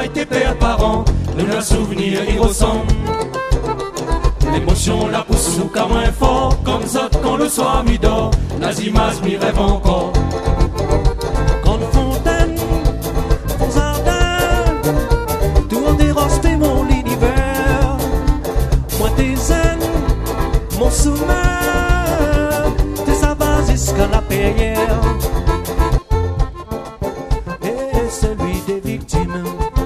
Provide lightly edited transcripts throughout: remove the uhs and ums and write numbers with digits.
maman et tes pères parents, nous nos souvenirs y ressemblent. L'émotion la pousse nous qu'à moins fort, comme ça quand le soir m'y dort, les images m'y rêvent encore. Grande fontaine, ton jardin, tout en dérosté mon univers. Moi tes zen, mon sommeil, tes sabats jusqu'à la payère. Et celui des victimes.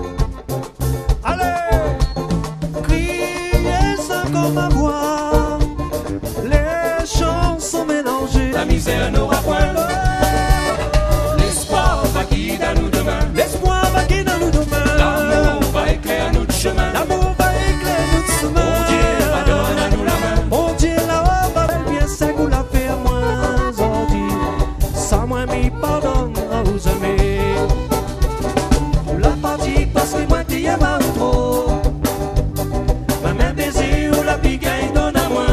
Allez, criez ça comme ma voix. Les chansons mélangées. La misère n'aura point. L'espoir va guider à nous demain. L'espoir va guider à nous demain. L'amour va éclairer notre chemin. L'amour va éclairer notre chemin. Bon Dieu va donner à nous la main. Bon Dieu là-haut va bien sec ou la faire moins ordi. Sans moi m'y pardonne à vous aimer. La partie parce que moi t'y aime pas trop. Ma main baiser ou la pigaille donne à moi.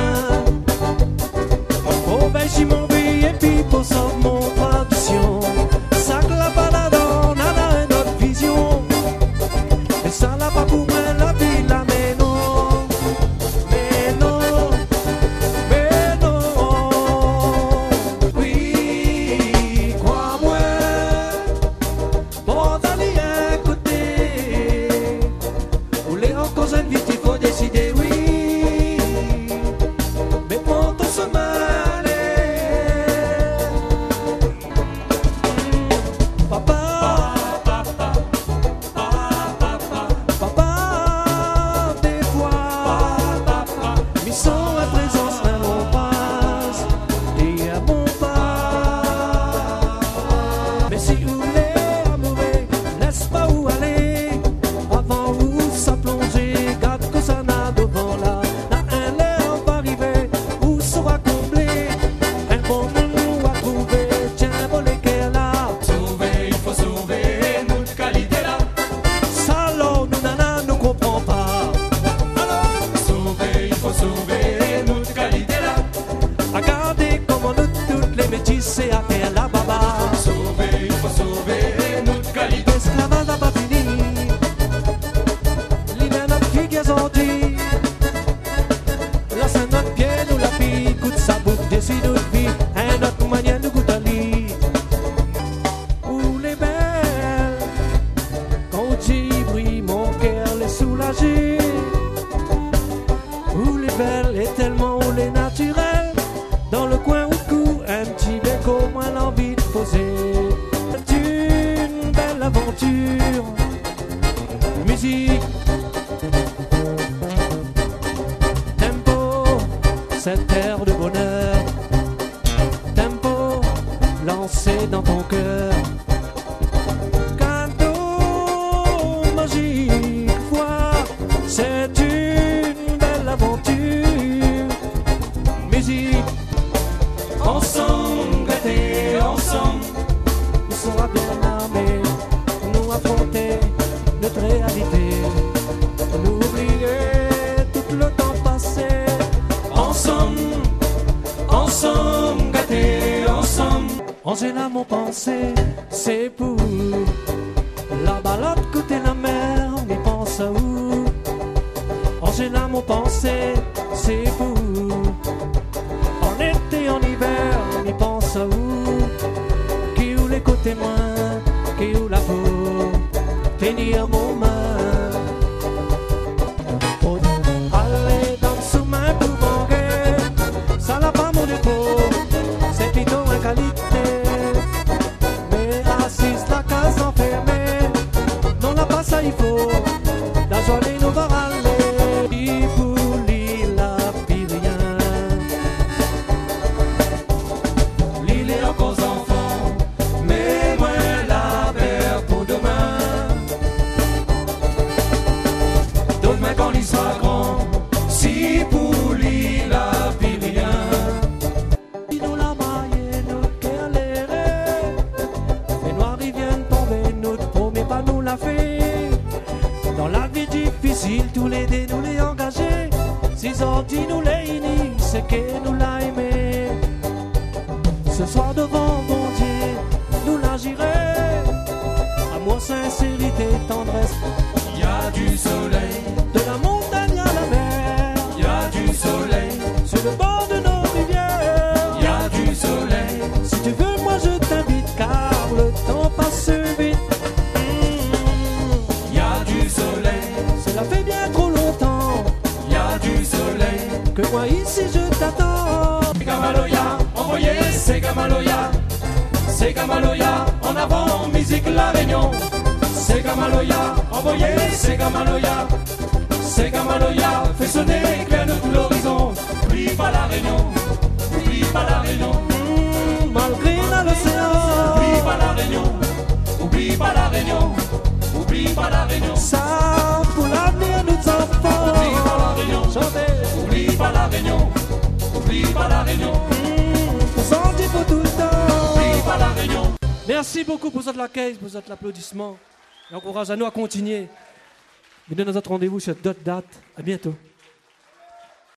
Oh ben j'y m'en vais et puis pour sauver mon tradition. Ça que la balade on a une autre vision. Et ça là pas pour moi la vie là mais non. Mais non. Mais non. Oui, crois-moi. Bon d'aller à côté. Ou les encore vite il faut décider oui. Mais pour tout se mal. Papa, des fois, mais sans la présence d'un long passe et à mon pas. Mais si vous voulez amourer, laisse pas où aller. Avant où ça plonger, garde que ça n'a devant là. Là un l'air va arriver, où sera comblé. Un bon nom à trouver, tiens, voler qu'elle là. Sauver, il faut sauver notre qualité là. Salon, nous nana, nous comprend pas. Sauver, il faut sauver notre qualité là. Regardez comment nous toutes les métisses à terre la baba. Sauver, il faut sauver notre qualité. L'esclavage n'a pas fini. L'hiver notre fille qui est sortie. La sainte notre pied nous la fille. Coûte sa boucle, décide notre vie. Un autre manière nous goûte à lit. Où les belles. Quand tu brille mon cœur les soulager. Où les belles et tellement où les naturelles. Dans le coin où court un petit bec au moins l'envie de poser. C'est une belle aventure. Musique. Tempo, cette terre de bonheur. Tempo, lancé dans ton cœur. Cadeau magique, foi, c'est une belle aventure. Musique, Ensemble, gâtés, ensemble. nous sera bien armés, nous affronter notre réalité, nous oublier tout le temps passé. Ensemble, ensemble, gâtés, ensemble. Angela, mon pensée, c'est pour la balade côté la mer, on y pense à où. Angela, mon pensée, c'est pour en été, en hiver, on y pense à où. Qui ou les côtés moins, qui ou la peau, tenir mon main. Oh, allez, dans sous main pour manquer, ça n'a pas mon défaut, c'est plutôt une qualité. Mais assise la case enfermée, non la pas ça il faut, la journée nous va aller. Il pour l'île la plus rien. L'île est encore enfant, mais moi la paix pour demain. Demain quand il sera grand, si pour l'île la vie rien. Si nous la maille, nous qu'elle errait, les noirs ils viennent tomber, nous ne promet pas nous la fait. Dans la vie difficile, tous les dés nous les engagés. Si sortis nous les unis, c'est que nous l'a aimé. Ce soir devant mon Dieu, nous l'agirait. Amour, sincérité, tendresse. a du soleil, de la montagne à la mer, y a du soleil, sur le bord de nos rivières. y a du soleil, Si tu veux, moi je t'invite, car le temps passe vite. y a du soleil, Cela fait bien trop longtemps y a du soleil. que moi ici je t'attends. Segamaloya, envoyez Segamaloya, Segamaloya, en avant, musique La Réunion. Segamaloya, envoyez Segamaloya, Segamaloya, fait sonner éclair de tout l'horizon. Oublie pas La Réunion, oublie pas La Réunion, Malgré l'océan, oublie pas La Réunion, oublie pas La Réunion, oublie pas La Réunion, ça pour l'avenir de nos enfants. oublie pas La Réunion, Chantez, oublie pas La Réunion, oublie pas La Réunion, pour sentir pour tout le temps. oublie pas La Réunion. Merci beaucoup pour cette l'accueil, pour cet applaudissement. Et encourage à nous à continuer. Mais nous notre rendez-vous sur d'autres dates. À bientôt.